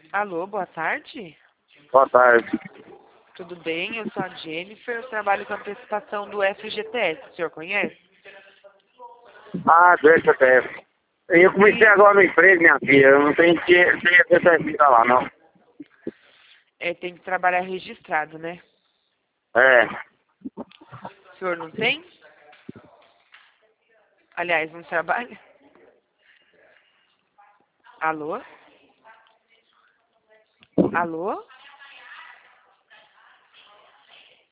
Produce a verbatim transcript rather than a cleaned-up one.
Alô, boa tarde. Boa tarde. Tudo bem? Eu sou a Jennifer, eu trabalho com a antecipação do F G T S. O senhor conhece? Ah, deixa até. Eu comecei agora no emprego, minha filha. Eu não tenho que ter lá, não. É, tem que trabalhar registrado, né? É. O senhor não tem? Aliás, não trabalha? Alô? Alô?